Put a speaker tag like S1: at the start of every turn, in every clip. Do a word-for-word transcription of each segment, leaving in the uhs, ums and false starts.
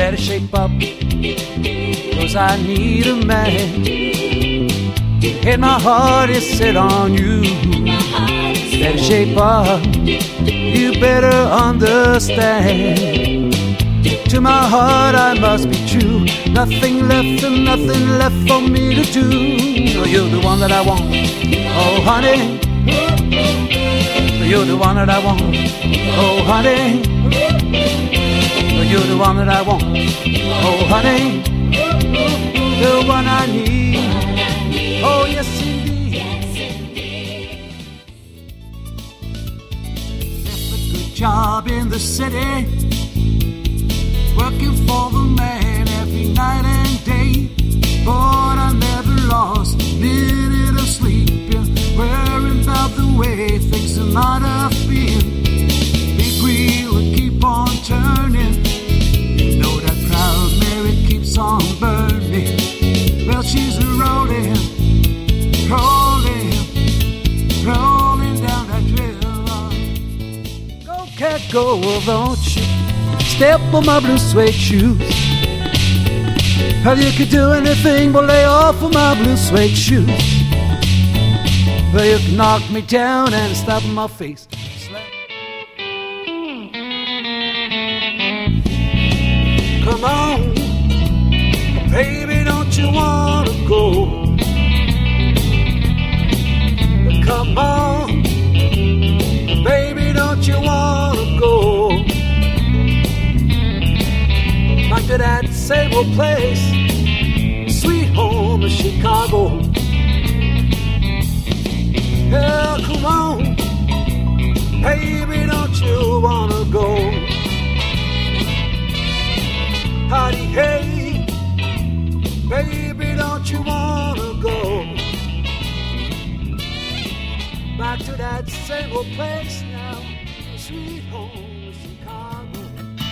S1: better shape up, 'cause I need a man. And my heart is set on you. Better shape up, you better understand. To my heart I must be true. Nothing left and nothing left for me to do. You're the one that I want, oh honey. You're the one that I want, oh honey. You're the one that I want, oh honey. The one I need, oh yes indeed. Left a good job in the city, working for the man every night and day. But I never lost a minute of sleep, worrying about the way things might have been. Big wheel would keep on turning, you know that proud Mary keeps on burning. Well, she's rolling, rolling, rolling down that river. Go cat go, won't you step on my blue suede shoes? How you could do anything but lay off of my blue suede shoes. Well, you can knock me down and stop in my face. Come on, baby, don't you wanna go? Come on, baby, don't you wanna go? Back to that same old place, sweet home of Chicago. Yeah, come on, baby, don't you wanna go? Howdy, hey, baby, don't you wanna go? Back to that same old place now, sweet home of Chicago.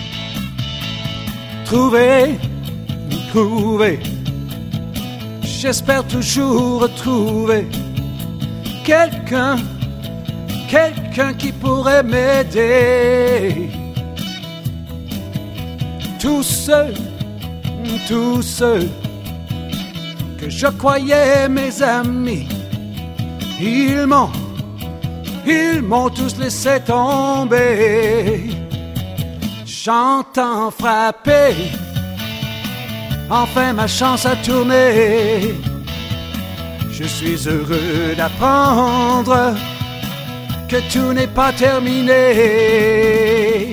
S1: Trouver, trouver, j'espère toujours retrouver quelqu'un, quelqu'un qui pourrait m'aider. Tout seul, tout seul, que je croyais mes amis, ils m'ont, ils m'ont tous laissé tomber. J'entends frapper, enfin ma chance a tourné. Je suis heureux d'apprendre que tout n'est pas terminé.